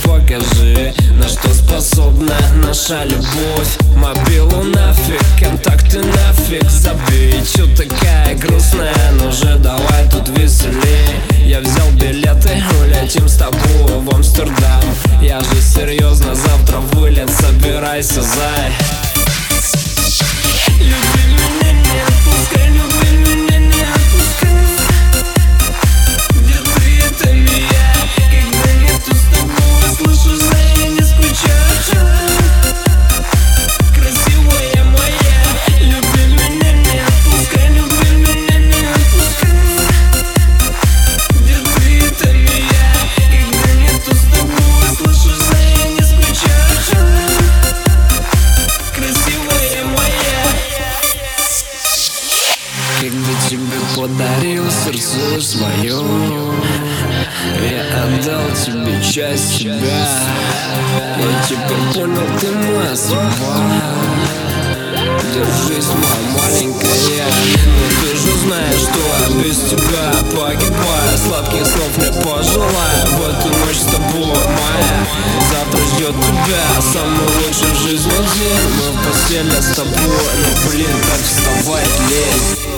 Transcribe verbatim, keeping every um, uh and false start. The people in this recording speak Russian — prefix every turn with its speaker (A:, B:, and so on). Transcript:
A: покажи, на что способна наша любовь. Мобилу нафиг, контакты нафиг, забей. Чё такая грустная, ну же давай тут веселей. Я взял билеты, улетим с тобой в Амстердам. Я же серьезно, завтра вылет, собирайся, зай. Люби меня, не отпускай, люби меня, не отпускай. Где ты, это меня, когда нету с тобой, слышу, зай, я не скучаю. Красивая моя, люби меня, не отпускай, люби меня, не отпускай. Где ты, это меня, когда нету с тобой, слышу, зай, я не скучаю. Красивая моя. Когда тебе подарил сердце свое, я отдал тебе часть себя. Я теперь понял, ты моя судьба. Держись, моя маленькая, но ты же знаешь, что я без тебя погибаю. Сладких слов не пожелаю в эту ночь с тобой, моя. Завтра ждет тебя самый лучший в жизни день. Мы в постели с тобой, но блин, как вставать лень.